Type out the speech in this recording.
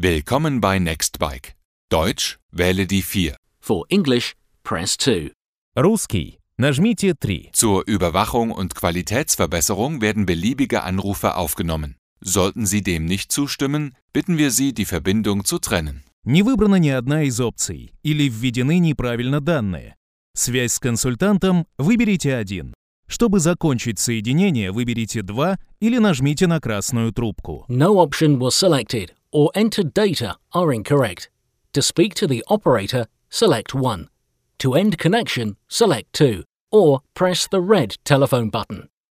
Willkommen bei Nextbike. Deutsch, wähle die 4. For English, press 2. Русский. Нажмите 3. Zur Überwachung und Qualitätsverbesserung werden beliebige Anrufe aufgenommen. Sollten Sie dem nicht zustimmen, bitten wir Sie, die Verbindung zu trennen. Не выбрана ни одна из опций или введены неправильно данные. Связь с консультантом выберите 1. Чтобы закончить соединение, выберите 2 или нажмите на красную трубку. No option was selected or entered data are incorrect. To speak to the operator, select 1. To end connection, select 2, or press the red telephone button.